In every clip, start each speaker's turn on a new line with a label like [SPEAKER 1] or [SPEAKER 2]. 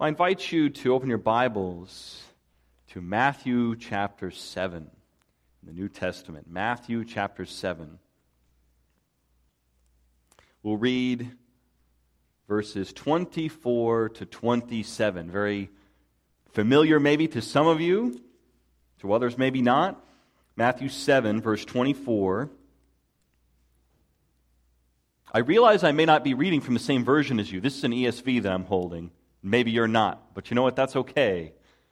[SPEAKER 1] I invite you to open your Bibles to Matthew chapter 7 in the New Testament. Matthew chapter 7. We'll read verses 24 to 27. Very familiar maybe to some of you, to others maybe not. Matthew 7, verse 24. I realize I may not be reading from the same version as you. This is an ESV that I'm holding. Maybe you're not, but you know what? That's okay.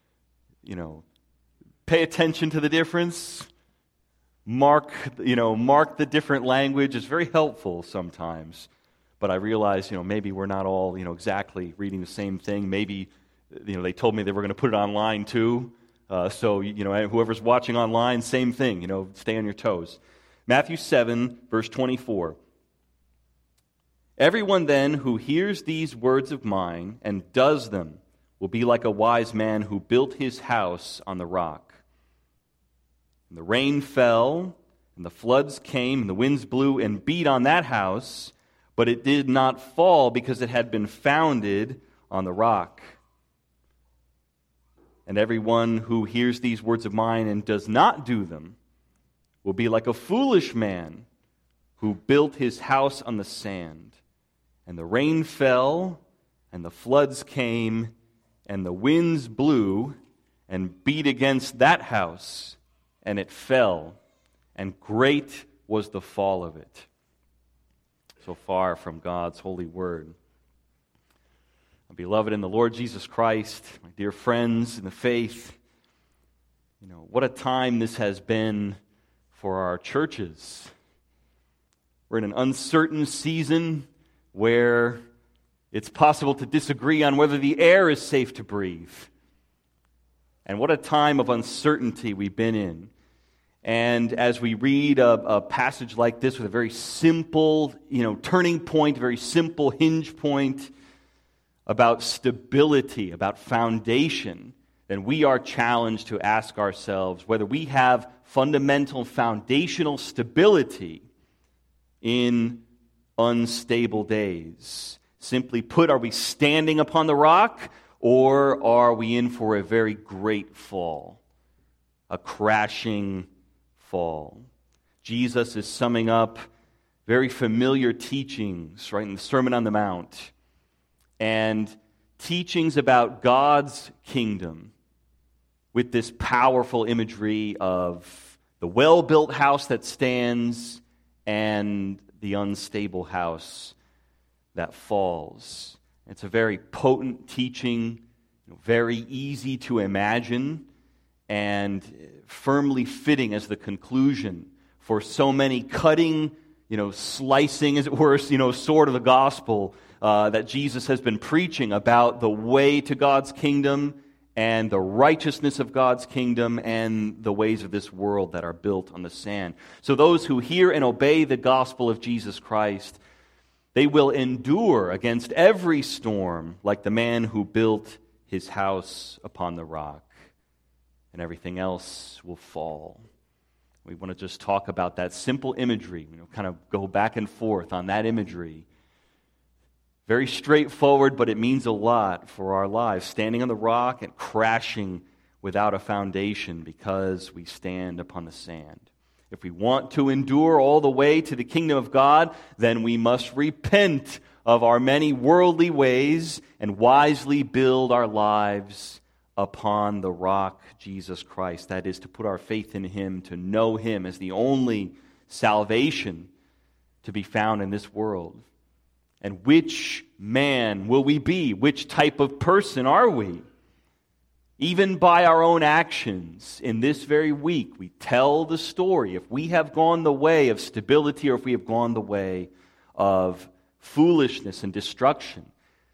[SPEAKER 1] Pay attention to the difference. Mark the different language. It's very helpful sometimes. But I realize, maybe we're not all, exactly reading the same thing. Maybe, they told me they were going to put it online too. So whoever's watching online, same thing. Stay on your toes. Matthew 7, verse 24. Everyone then who hears these words of mine and does them will be like a wise man who built his house on the rock. And the rain fell, and the floods came, and the winds blew and beat on that house, but it did not fall because it had been founded on the rock. And everyone who hears these words of mine and does not do them will be like a foolish man who built his house on the sand. And the rain fell, and the floods came, and the winds blew and beat against that house, and it fell, and great was the fall of it. So far from God's holy word. Beloved in the Lord Jesus Christ, my dear friends in the faith, what a time this has been for our churches. We're in an uncertain season where it's possible to disagree on whether the air is safe to breathe. And what a time of uncertainty we've been in. And as we read a passage like this with a very simple, turning point, very simple hinge point about stability, about foundation, then we are challenged to ask ourselves whether we have fundamental foundational stability in unstable days. Simply put, are we standing upon the rock, or are we in for a very great fall? A crashing fall. Jesus is summing up very familiar teachings, right, in the Sermon on the Mount, and teachings about God's kingdom with this powerful imagery of the well-built house that stands and the unstable house that falls. It's a very potent teaching, very easy to imagine, and firmly fitting as the conclusion for so many cutting, slicing, as it were, sword of the gospel that Jesus has been preaching about the way to God's kingdom and the righteousness of God's kingdom and the ways of this world that are built on the sand. So those who hear and obey the gospel of Jesus Christ, they will endure against every storm like the man who built his house upon the rock, and everything else will fall. We want to just talk about that simple imagery, kind of go back and forth on that imagery. Very straightforward, but it means a lot for our lives. Standing on the rock and crashing without a foundation because we stand upon the sand. If we want to endure all the way to the kingdom of God, then we must repent of our many worldly ways and wisely build our lives upon the rock, Jesus Christ. That is, to put our faith in Him, to know Him as the only salvation to be found in this world. And which man will we be? Which type of person are we? Even by our own actions in this very week, we tell the story. If we have gone the way of stability or if we have gone the way of foolishness and destruction.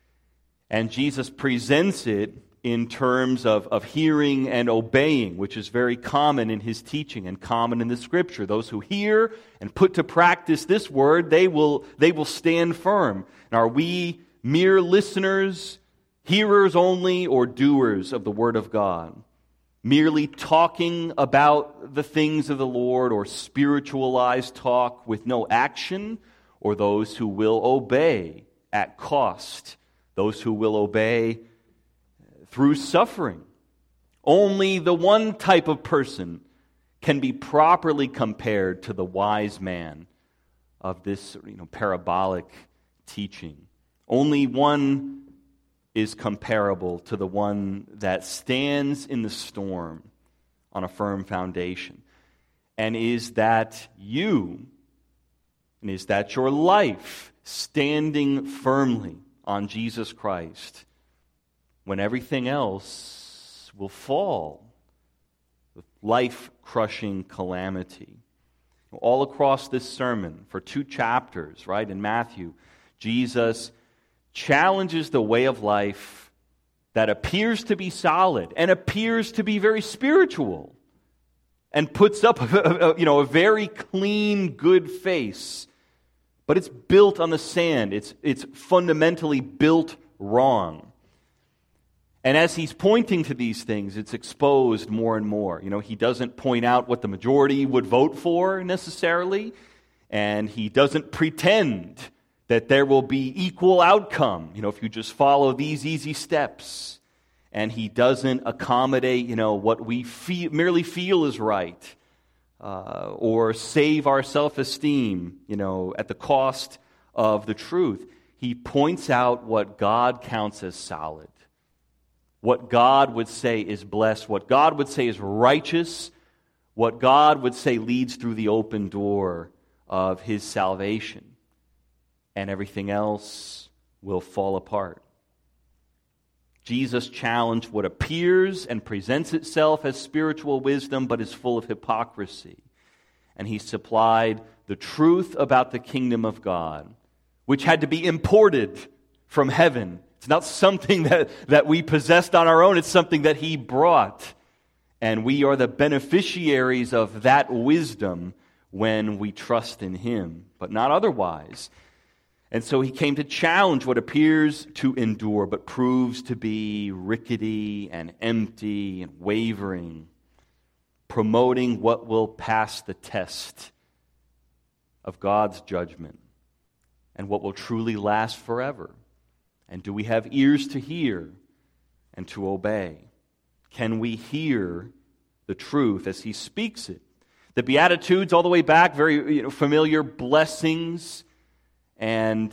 [SPEAKER 1] And Jesus presents it in terms of hearing and obeying, which is very common in His teaching and common in the Scripture. Those who hear and put to practice this word, they will stand firm. And are we mere listeners, hearers only, or doers of the Word of God? Merely talking about the things of the Lord, or spiritualized talk with no action, or those who will obey at cost, those who will obey through suffering. Only the one type of person can be properly compared to the wise man of this parabolic teaching. Only one is comparable to the one that stands in the storm on a firm foundation. And is that you? And is that your life standing firmly on Jesus Christ when everything else will fall with life-crushing calamity? All across this sermon, for 2 chapters, right, in Matthew, Jesus challenges the way of life that appears to be solid and appears to be very spiritual and puts up a very clean, good face. But it's built on the sand. It's fundamentally built wrong. And as he's pointing to these things, it's exposed more and more. He doesn't point out what the majority would vote for necessarily, and he doesn't pretend that there will be equal outcome, if you just follow these easy steps. And he doesn't accommodate, what we merely feel is right, or save our self-esteem, at the cost of the truth. He points out what God counts as solid, what God would say is blessed, what God would say is righteous, what God would say leads through the open door of His salvation. And everything else will fall apart. Jesus challenged what appears and presents itself as spiritual wisdom, but is full of hypocrisy. And He supplied the truth about the kingdom of God, which had to be imported from heaven. It's not something that we possessed on our own. It's something that He brought. And we are the beneficiaries of that wisdom when we trust in Him, but not otherwise. And so He came to challenge what appears to endure, but proves to be rickety and empty and wavering, promoting what will pass the test of God's judgment and what will truly last forever. And do we have ears to hear and to obey? Can we hear the truth as He speaks it? The Beatitudes all the way back, very familiar blessings and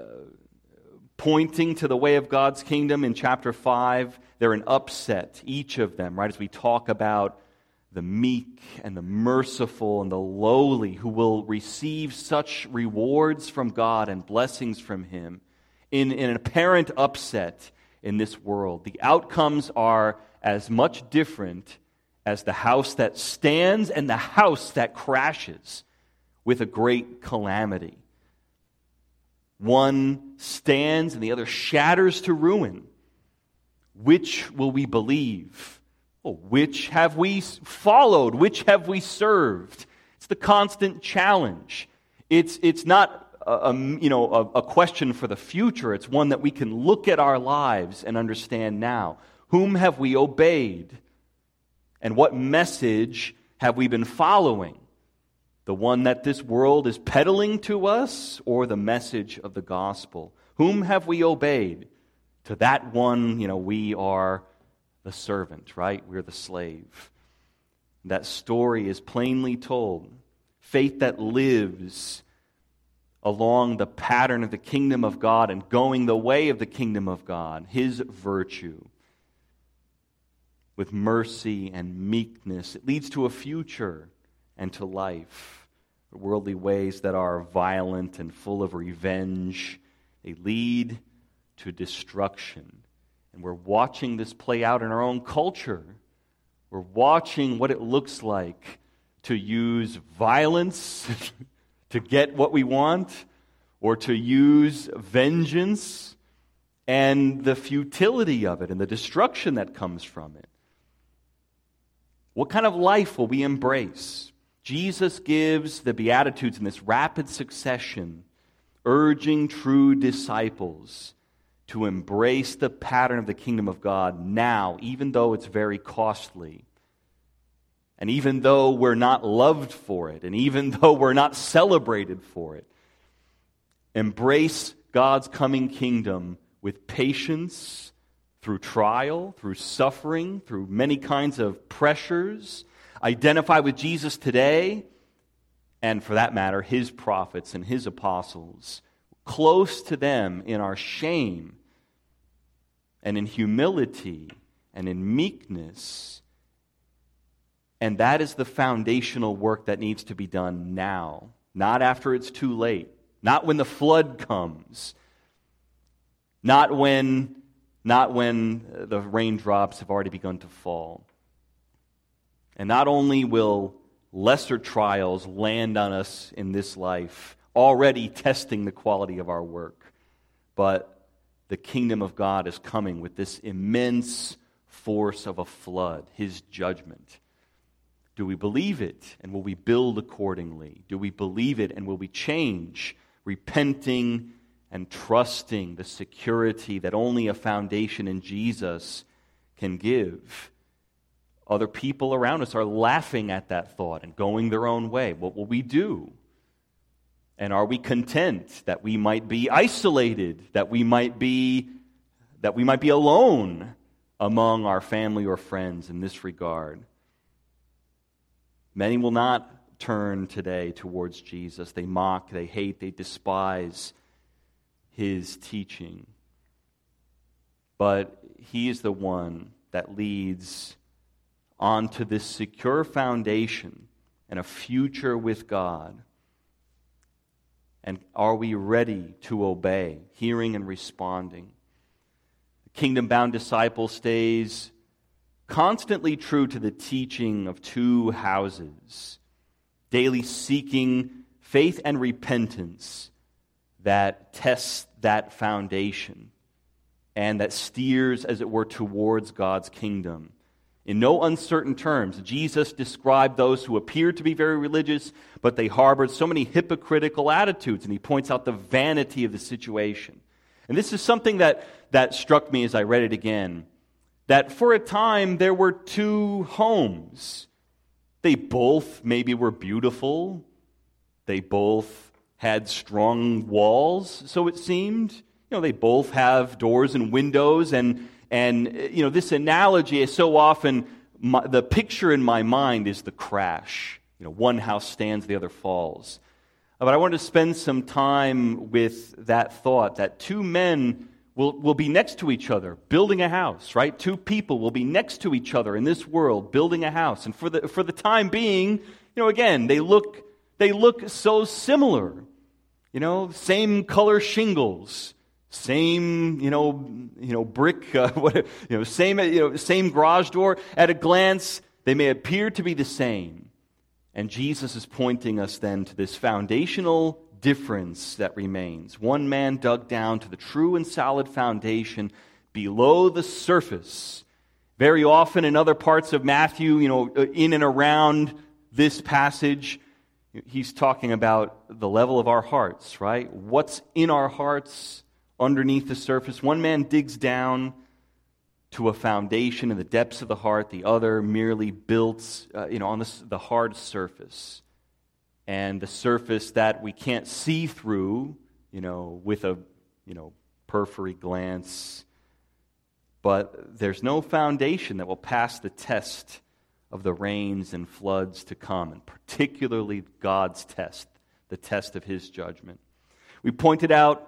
[SPEAKER 1] pointing to the way of God's kingdom in chapter 5. They're an upset, each of them, right, as we talk about the meek and the merciful and the lowly who will receive such rewards from God and blessings from Him in an apparent upset in this world. The outcomes are as much different as the house that stands and the house that crashes with a great calamity. One stands and the other shatters to ruin. Which will we believe? Well, which have we followed? Which have we served? It's the constant challenge. It's not a question for the future. It's one that we can look at our lives and understand now. Whom have we obeyed? And what message have we been following? The one that this world is peddling to us, or the message of the gospel? Whom have we obeyed? To that one, we are the servant, right? We're the slave. That story is plainly told. Faith that lives along the pattern of the kingdom of God and going the way of the kingdom of God, His virtue, with mercy and meekness. It leads to a future and to life. Worldly ways that are violent and full of revenge, they lead to destruction. And we're watching this play out in our own culture. We're watching what it looks like to use violence to get what we want, or to use vengeance, and the futility of it and the destruction that comes from it. What kind of life will we embrace? Jesus gives the Beatitudes in this rapid succession, urging true disciples to embrace the pattern of the kingdom of God now, even though it's very costly. And even though we're not loved for it, and even though we're not celebrated for it, embrace God's coming kingdom with patience through trial, through suffering, through many kinds of pressures, identify with Jesus today, and for that matter, his prophets and his apostles, close to them in our shame and in humility and in meekness. And that is the foundational work that needs to be done now, not after it's too late, not when the flood comes, not when the raindrops have already begun to fall. And not only will lesser trials land on us in this life, already testing the quality of our work, but the kingdom of God is coming with this immense force of a flood, his judgment. Do we believe it, and will we build accordingly? Do we believe it, and will we change, repenting and trusting the security that only a foundation in Jesus can give? Other people around us are laughing at that thought and going their own way. What will we do? And are we content that we might be isolated, that we might be alone among our family or friends in this regard? Many will not turn today towards Jesus. They mock, they hate, they despise his teaching. But he is the one that leads onto this secure foundation and a future with God. And are we ready to obey, hearing and responding? The kingdom-bound disciple stays constantly true to the teaching of two houses, daily seeking faith and repentance that tests that foundation and that steers, as it were, towards God's kingdom. In no uncertain terms, Jesus described those who appeared to be very religious, but they harbored so many hypocritical attitudes, and he points out the vanity of the situation. And this is something that struck me as I read it again, that for a time there were two homes. They both maybe were beautiful. They both had strong walls, so it seemed. They both have doors and windows, and this analogy is so often, the picture in my mind is the crash. One house stands, the other falls. But I wanted to spend some time with that thought, that two men will be next to each other, building a house, right? Two people will be next to each other in this world, building a house. And for the time being, again, they look so similar. Same color shingles, same, brick, same garage door. At a glance, they may appear to be the same. And Jesus is pointing us then to this foundational difference that remains. One man dug down to the true and solid foundation below the surface. Very often in other parts of Matthew, in and around this passage, he's talking about the level of our hearts, right? What's in our hearts underneath the surface? One man digs down to a foundation in the depths of the heart. The other merely builds, on the hard surface. And the surface that we can't see through, with a, periphery glance. But there's no foundation that will pass the test of the rains and floods to come, and particularly God's test, the test of his judgment. We pointed out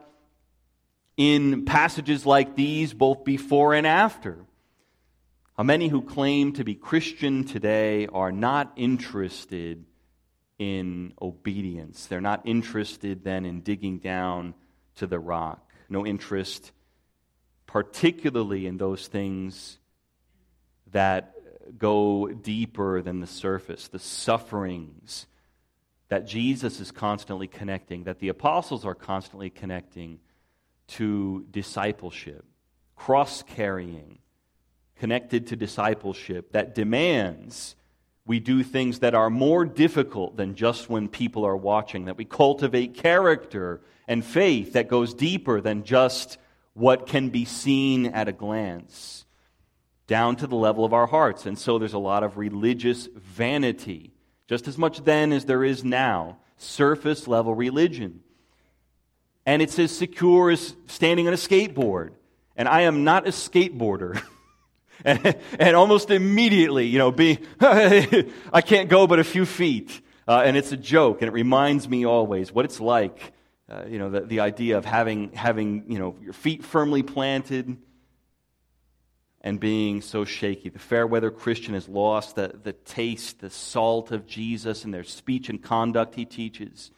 [SPEAKER 1] in passages like these, both before and after, how many who claim to be Christian today are not interested in obedience. They're not interested then in digging down to the rock. No interest particularly in those things that go deeper than the surface, the sufferings that Jesus is constantly connecting, that the apostles are constantly connecting to discipleship, cross-carrying, connected to discipleship that demands we do things that are more difficult than just when people are watching, that we cultivate character and faith that goes deeper than just what can be seen at a glance, down to the level of our hearts. And so there's a lot of religious vanity, just as much then as there is now, surface level religion. And it's as secure as standing on a skateboard And I am not a skateboarder. and almost immediately, I can't go but a few feet. And it's a joke, and it reminds me always what it's like, the idea of having your feet firmly planted and being so shaky. The fair weather Christian has lost the taste, the salt of Jesus in their speech and conduct he teaches.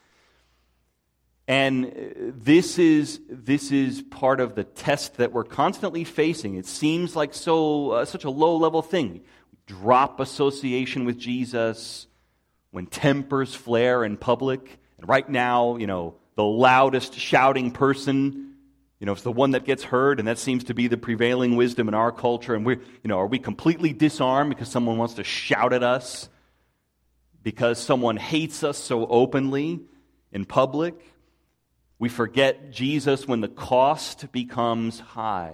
[SPEAKER 1] And this is part of the test that we're constantly facing. It seems like such a low-level thing. Drop association with Jesus when tempers flare in public. And right now, the loudest shouting person, it's the one that gets heard, and that seems to be the prevailing wisdom in our culture. And are we completely disarmed because someone wants to shout at us? Because someone hates us so openly in public? We forget Jesus when the cost becomes high.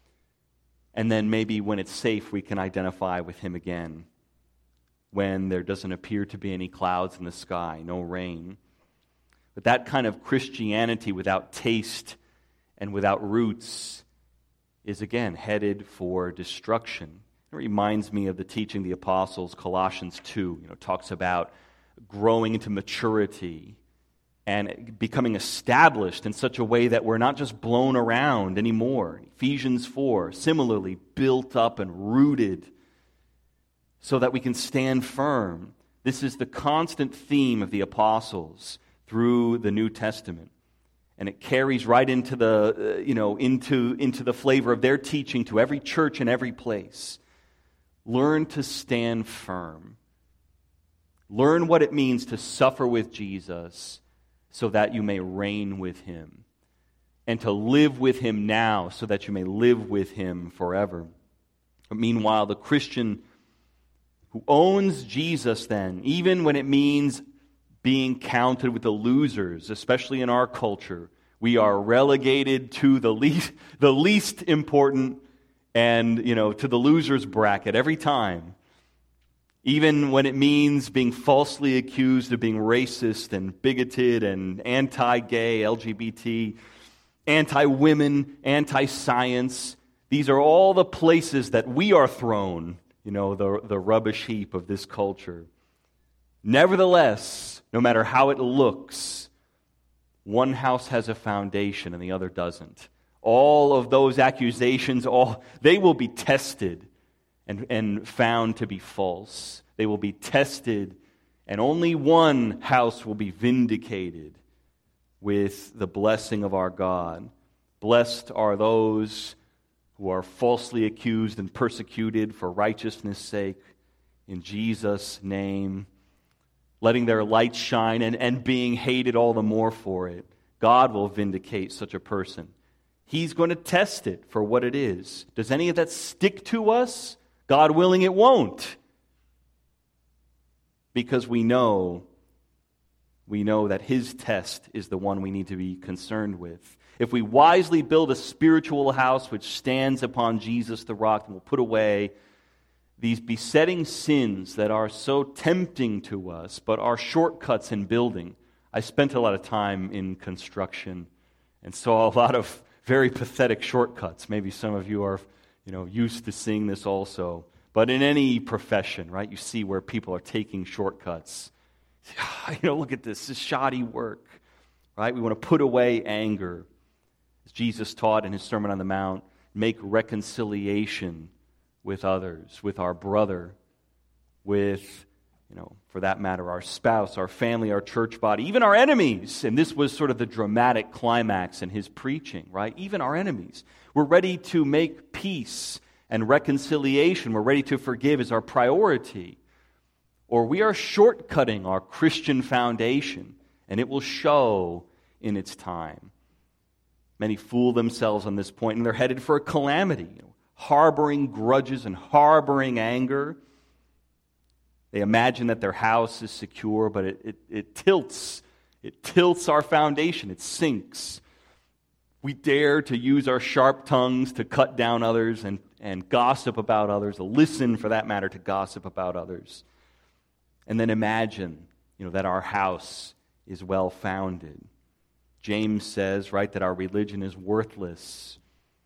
[SPEAKER 1] And then maybe when it's safe, we can identify with him again. When there doesn't appear to be any clouds in the sky, no rain. But that kind of Christianity without taste and without roots is again headed for destruction. It reminds me of the teaching of the apostles. Colossians 2 talks about growing into maturity and becoming established in such a way that we're not just blown around anymore. Ephesians 4, similarly built up and rooted so that we can stand firm. This is the constant theme of the apostles through the New Testament. And it carries right into the, into the flavor of their teaching to every church and every place. Learn to stand firm. Learn what it means to suffer with Jesus so that you may reign with him. And to live with him now so that you may live with him forever. But meanwhile, the Christian who owns Jesus then, even when it means being counted with the losers, especially in our culture, we are relegated to the least important and, to the losers bracket every time. Even when it means being falsely accused of being racist and bigoted and anti-gay, LGBT, anti-women, anti-science. These are all the places that we are thrown, the rubbish heap of this culture. Nevertheless, no matter how it looks, one house has a foundation and the other doesn't. All of those accusations, they will be tested and found to be false. They will be tested, and only one house will be vindicated with the blessing of our God. Blessed are those who are falsely accused and persecuted for righteousness' sake, in Jesus' name, letting their light shine and being hated all the more for it. God will vindicate such a person. He's going to test it for what it is. Does any of that stick to us? God willing, it won't. Because we know that his test is the one we need to be concerned with. If we wisely build a spiritual house which stands upon Jesus the rock, and will put away these besetting sins that are so tempting to us, but are shortcuts in building. I spent a lot of time in construction and saw a lot of very pathetic shortcuts. Maybe some of you are used to seeing this also. But in any profession, right, you see where people are taking shortcuts. Look at this is shoddy work, right? We want to put away anger. As Jesus taught in his Sermon on the Mount, make reconciliation with others, with our brother, with, for that matter, our spouse, our family, our church body, even our enemies. And this was sort of the dramatic climax in his preaching, right? Even our enemies. We're ready to make peace and reconciliation. We're ready to forgive as our priority. Or we are shortcutting our Christian foundation, and it will show in its time. Many fool themselves on this point, and they're headed for a calamity, harboring grudges and harboring anger. They imagine that their house is secure, but it tilts. It tilts our foundation. It sinks. We dare to use our sharp tongues to cut down others and gossip about others, to listen, for that matter, to gossip about others. And then imagine, that our house is well-founded. James says, right, that our religion is worthless.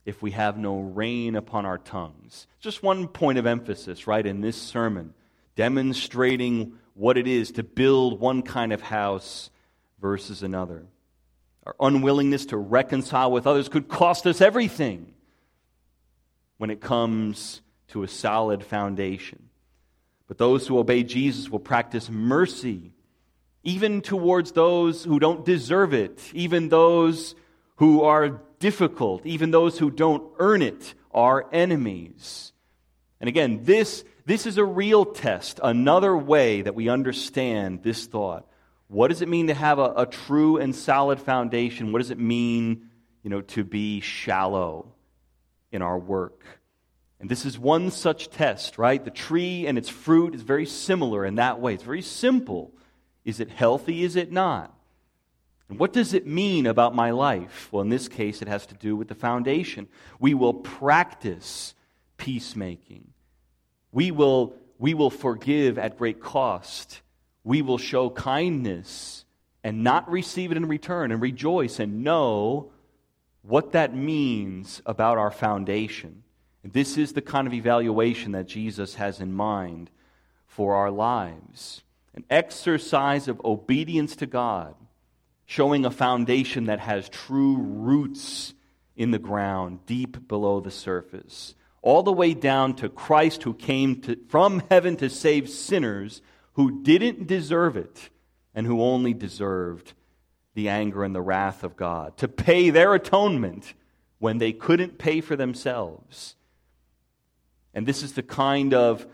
[SPEAKER 1] if we have no rein upon our tongues. Just one point of emphasis, right, in this sermon, demonstrating what it is to build one kind of house versus another. Our unwillingness to reconcile with others could cost us everything when it comes to a solid foundation. But those who obey Jesus will practice mercy, even towards those who don't deserve it, even those who are difficult, even those who don't earn it, are enemies. And again, this is a real test, another way that we understand this thought. What does it mean to have a true and solid foundation? What does it mean, to be shallow in our work? And this is one such test, right? The tree and its fruit is very similar in that way. It's very simple. Is it healthy? Is it not? And what does it mean about my life? Well, in this case, it has to do with the foundation. We will practice peacemaking. We will forgive at great cost. We will show kindness and not receive it in return, and rejoice and know what that means about our foundation. And this is the kind of evaluation that Jesus has in mind for our lives. An exercise of obedience to God, showing a foundation that has true roots in the ground, deep below the surface, all the way down to Christ, who came from heaven to save sinners who didn't deserve it and who only deserved the anger and the wrath of God, to pay their atonement when they couldn't pay for themselves. And this is the kind of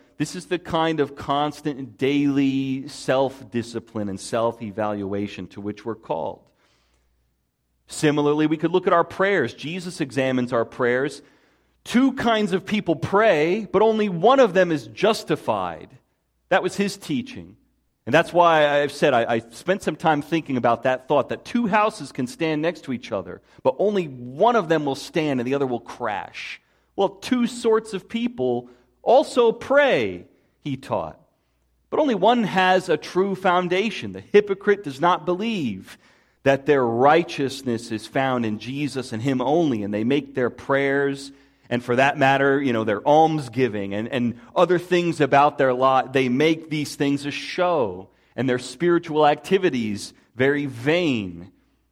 [SPEAKER 1] constant daily self-discipline and self-evaluation to which we're called. Similarly, we could look at our prayers. Jesus examines our prayers. Two kinds of people pray, but only one of them is justified. That was his teaching. And that's why I've said I spent some time thinking about that thought, that two houses can stand next to each other, but only one of them will stand and the other will crash. Well, two sorts of people also pray, he taught. But only one has a true foundation. The hypocrite does not believe that their righteousness is found in Jesus and him only, and they make their prayers, and for that matter, their almsgiving and other things about their lot, they make these things a show, and their spiritual activities very vain,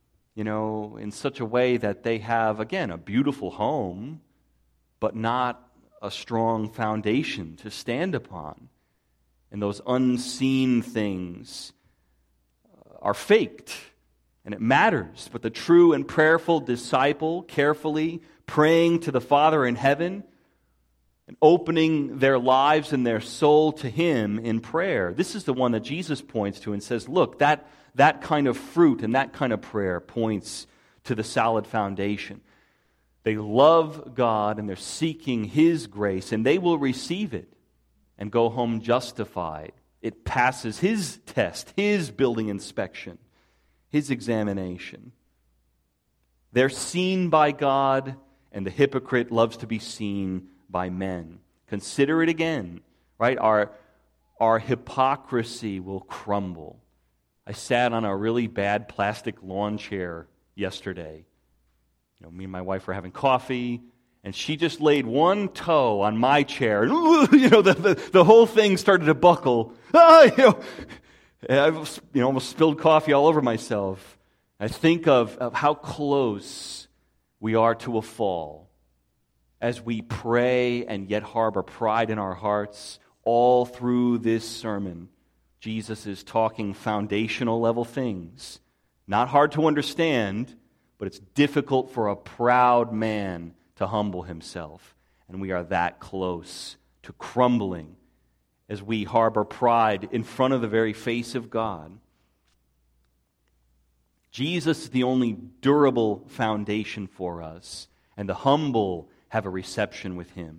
[SPEAKER 1] in such a way that they have, again, a beautiful home, but not a strong foundation to stand upon. And those unseen things are faked, and it matters. But the true and prayerful disciple, carefully praying to the Father in heaven and opening their lives and their soul to him in prayer. This is the one that Jesus points to and says, look, that kind of fruit and that kind of prayer points to the solid foundation. They love God and they're seeking his grace, and they will receive it and go home justified. It passes his test, his building inspection, his examination. They're seen by God, and the hypocrite loves to be seen by men. Consider it again, right? Our hypocrisy will crumble. I sat on a really bad plastic lawn chair yesterday. Me and my wife were having coffee, and she just laid one toe on my chair, and the whole thing started to buckle. I almost spilled coffee all over myself. I think of how close we are to a fall as we pray and yet harbor pride in our hearts. All through this sermon, Jesus is talking foundational level things. Not hard to understand, but it's difficult for a proud man to humble himself. And we are that close to crumbling as we harbor pride in front of the very face of God. Jesus is the only durable foundation for us, and the humble have a reception with him.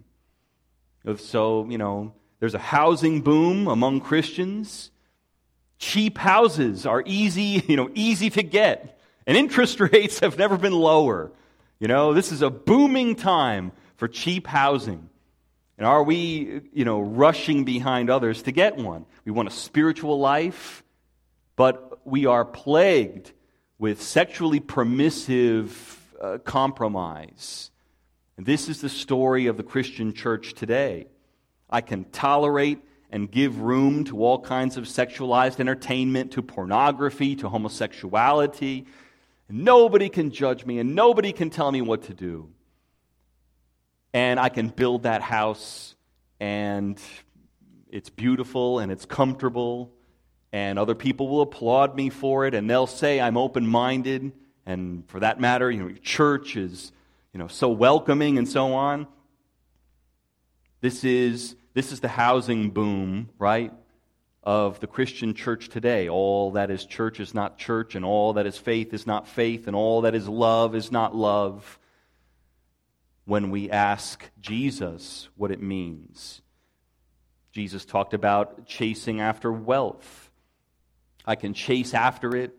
[SPEAKER 1] So, there's a housing boom among Christians. Cheap houses are easy to get. And interest rates have never been lower. This is a booming time for cheap housing. And are we, rushing behind others to get one? We want a spiritual life, but we are plagued with sexually permissive compromise And this is the story of the Christian church today. I can tolerate and give room to all kinds of sexualized entertainment, to pornography, to homosexuality. Nobody can judge me, and nobody can tell me what to do. And I can build that house, and it's beautiful, and it's comfortable, and other people will applaud me for it, and they'll say I'm open-minded, and for that matter, your church is, so welcoming and so on. This is the housing boom, right, of the Christian church today. All that is church is not church, and all that is faith is not faith, and all that is love is not love. When we ask Jesus what it means. Jesus talked about chasing after wealth. I can chase after it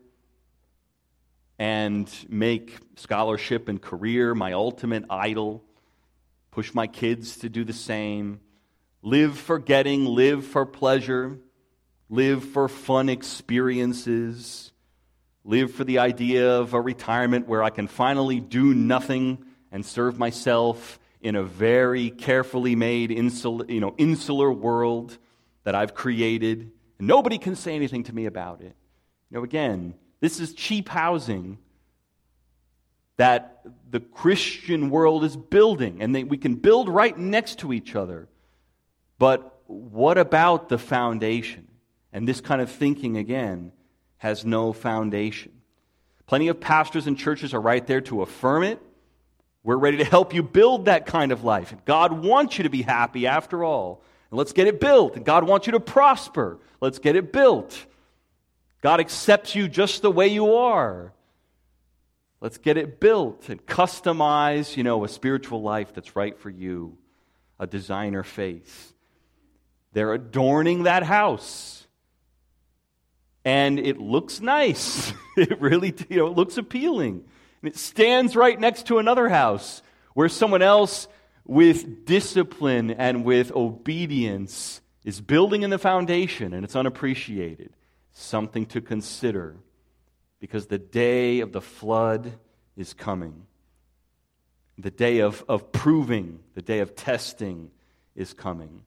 [SPEAKER 1] and make scholarship and career my ultimate idol, push my kids to do the same, live for getting, live for pleasure, live for fun experiences, live for the idea of a retirement where I can finally do nothing and serve myself in a very carefully made insular world that I've created. And nobody can say anything to me about it. Again, this is cheap housing that the Christian world is building, and we can build right next to each other. But what about the foundation? And this kind of thinking, again, has no foundation. Plenty of pastors and churches are right there to affirm it. We're ready to help you build that kind of life. And God wants you to be happy after all. And let's get it built. And God wants you to prosper. Let's get it built. God accepts you just the way you are. Let's get it built and customize, a spiritual life that's right for you, a designer faith. They're adorning that house. And it looks nice. It really, it looks appealing. And it stands right next to another house where someone else with discipline and with obedience is building in the foundation, and it's unappreciated. Something to consider, because the day of the flood is coming. The day of proving, the day of testing is coming.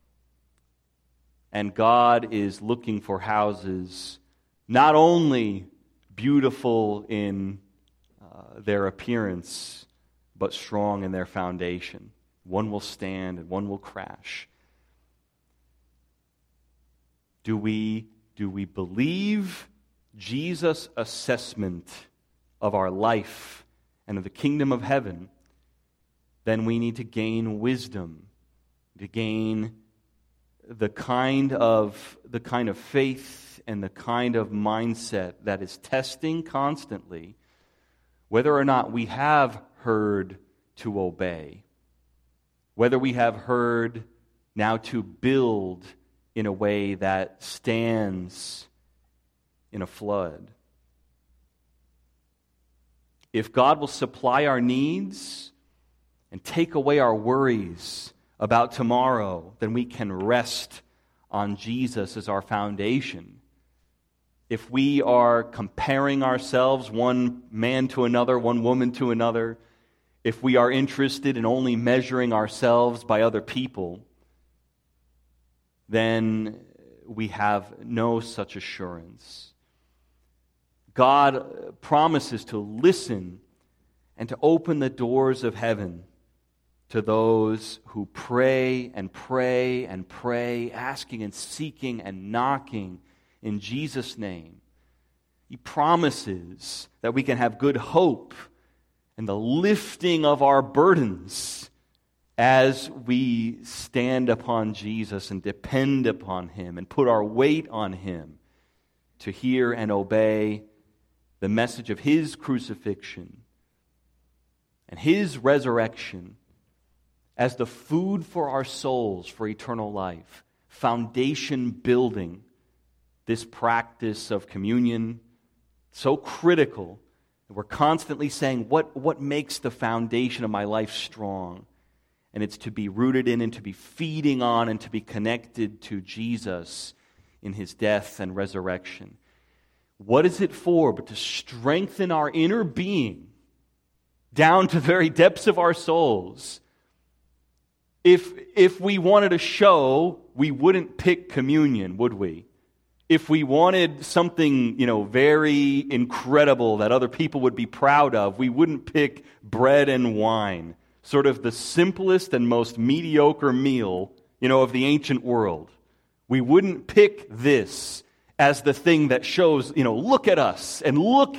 [SPEAKER 1] And God is looking for houses not only beautiful in their appearance, but strong in their foundation. One will stand and one will crash. Do we believe Jesus' assessment of our life and of the kingdom of heaven? Then we need to gain wisdom, to gain the kind of faith and the kind of mindset that is testing constantly whether or not we have heard to obey, whether we have heard now to build in a way that stands in a flood. If God will supply our needs and take away our worries about tomorrow, then we can rest on Jesus as our foundation. If we are comparing ourselves, one man to another, one woman to another, if we are interested in only measuring ourselves by other people, then we have no such assurance. God promises to listen and to open the doors of heaven to those who pray and pray and pray, asking and seeking and knocking in Jesus' name. He promises that we can have good hope and the lifting of our burdens as we stand upon Jesus and depend upon Him and put our weight on Him to hear and obey the message of His crucifixion and His resurrection as the food for our souls for eternal life, foundation building. This practice of communion, so critical. We're constantly saying, what makes the foundation of my life strong? And it's to be rooted in and to be feeding on and to be connected to Jesus in His death and resurrection. What is it for but to strengthen our inner being, down to the very depths of our souls. If we wanted a show, we wouldn't pick communion, would we? If we wanted something, very incredible that other people would be proud of, we wouldn't pick bread and wine, sort of the simplest and most mediocre meal, of the ancient world. We wouldn't pick this as the thing that shows, look at us and look.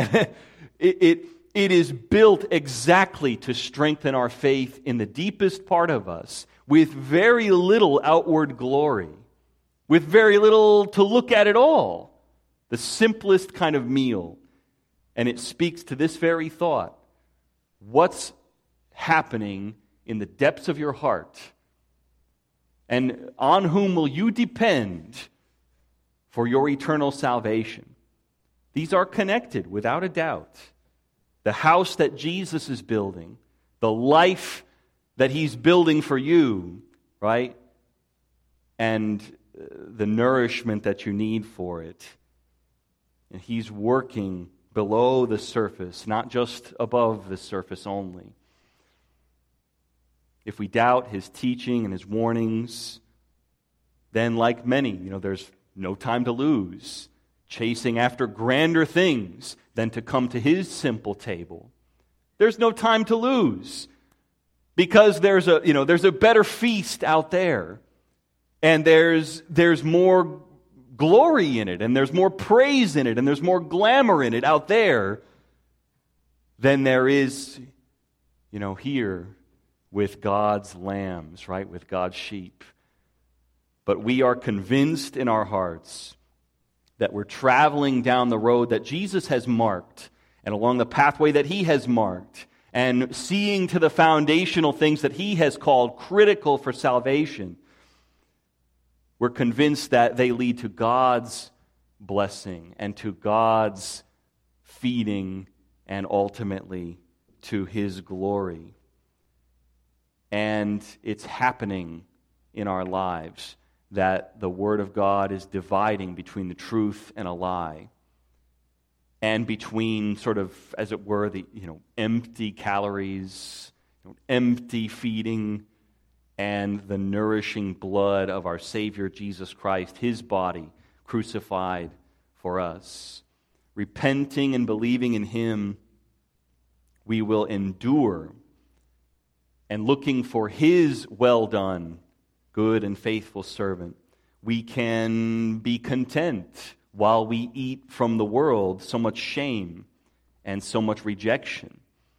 [SPEAKER 1] It is built exactly to strengthen our faith in the deepest part of us with very little outward glory, with very little to look at all. The simplest kind of meal. And it speaks to this very thought. What's happening in the depths of your heart? And on whom will you depend for your eternal salvation? These are connected without a doubt. The house that Jesus is building, the life that He's building for you, right? And the nourishment that you need for it. And He's working below the surface, not just above the surface only. If we doubt His teaching and His warnings, then like many, there's no time to lose, chasing after grander things than to come to His simple table. There's no time to lose because there's a better feast out there, and there's more glory in it, and there's more praise in it, and there's more glamour in it out there than there is, here with God's lambs, right? With God's sheep. But we are convinced in our hearts that we're traveling down the road that Jesus has marked and along the pathway that He has marked and seeing to the foundational things that He has called critical for salvation. We're convinced that they lead to God's blessing and to God's feeding and ultimately to His glory. And it's happening in our lives that the Word of God is dividing between the truth and a lie, and between sort of, as it were, the empty calories, empty feeding, and the nourishing blood of our Savior Jesus Christ, His body crucified for us. Repenting and believing in Him, we will endure, and looking for His well done, good and faithful servant, we can be content while we eat from the world so much shame and so much rejection.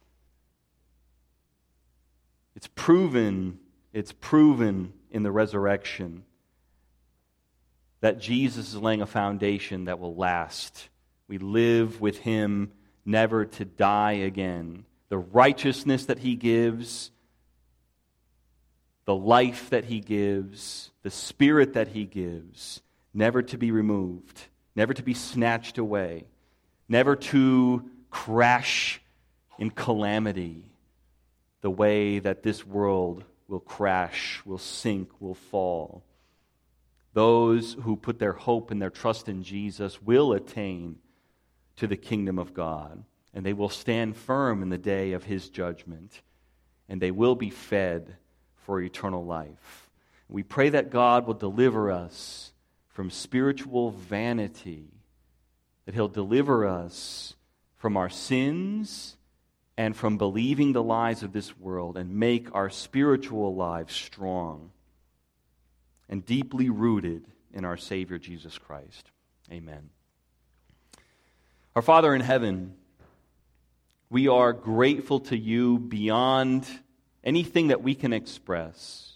[SPEAKER 1] It's proven in the resurrection that Jesus is laying a foundation that will last. We live with Him never to die again. The righteousness that He gives, the life that He gives, the Spirit that He gives, never to be removed, never to be snatched away, never to crash in calamity the way that this world will crash, will sink, will fall. Those who put their hope and their trust in Jesus will attain to the kingdom of God, and they will stand firm in the day of His judgment, and they will be fed for eternal life. We pray that God will deliver us from spiritual vanity, that He'll deliver us from our sins and from believing the lies of this world, and make our spiritual lives strong and deeply rooted in our Savior Jesus Christ. Amen. Our Father in heaven, we are grateful to You beyond anything that we can express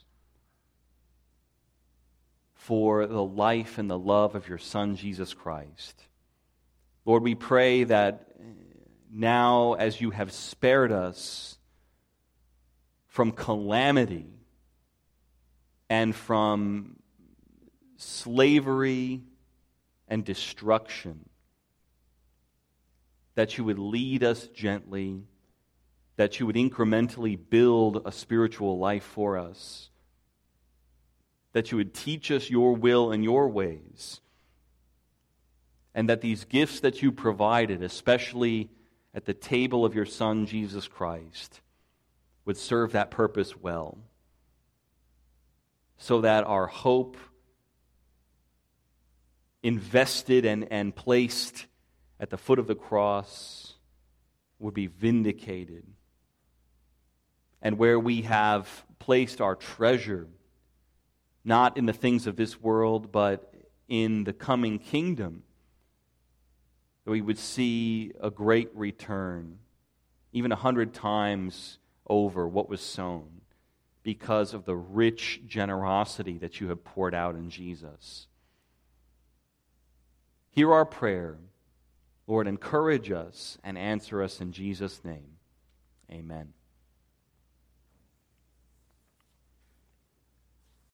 [SPEAKER 1] for the life and the love of Your Son, Jesus Christ. Lord, we pray that now, as You have spared us from calamity and from slavery and destruction, that You would lead us gently, that You would incrementally build a spiritual life for us, that You would teach us Your will and Your ways, and that these gifts that You provided, especially at the table of your Son, Jesus Christ, would serve that purpose well, so that our hope invested and placed at the foot of the cross would be vindicated. And where we have placed our treasure, not in the things of this world, but in the coming kingdom, that we would see a great return, even 100 times over what was sown, because of the rich generosity that you have poured out in Jesus. Hear our prayer. Lord, encourage us and answer us in Jesus' name. Amen.